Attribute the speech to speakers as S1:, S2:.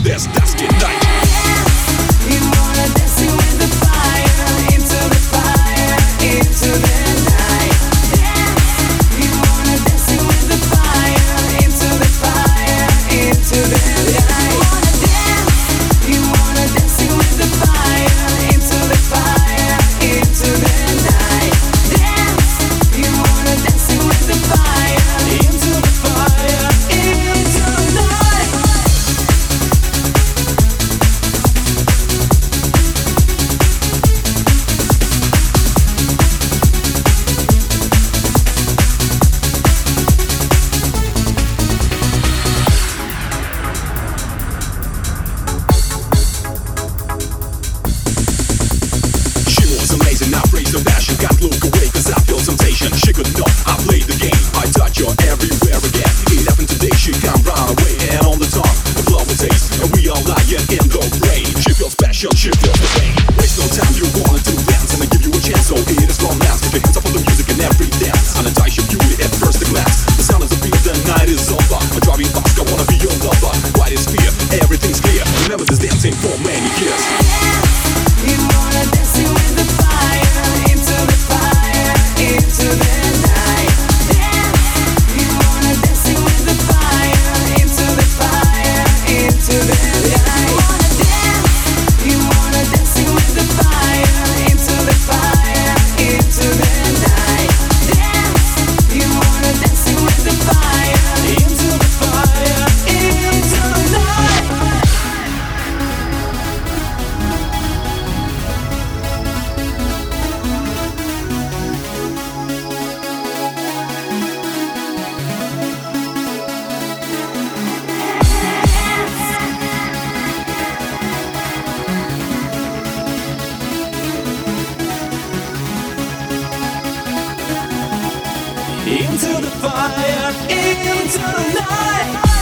S1: this dusty night.
S2: You wanna dance with the fire, into the fire, into the night. You wanna dance with the fire, into the fire, into the night. You wanna dance with the fire, into the fire, into the night. You wanna dance with the fire, into the fire, into the night.
S1: She was amazing, I praise the passion. Can't look away cause I feel temptation. She could know I played the game. I touch her everywhere again. It happened today, she can't run away. And on the tongue, the love will taste. And we are lying in the rain. She feels passion, she feels the pain. Waste no time, you wanna do dance. And I give you a chance, so it is from last. Put your hands up on the music and every dance. And I touch your beauty at first glance. The sound of the beat, the night is over. I'm driving fast, I wanna be your lover. White is fear, everything's clear. Remember this dancing for many years.
S2: You wanna dance with the fire, into the fire, into the night. You wanna dance with the fire, into the fire, into the night. You wanna dance with the fire, into the fire, into the night. You wanna dance with the fire, into the fire, into the night. Into the fire, into the night.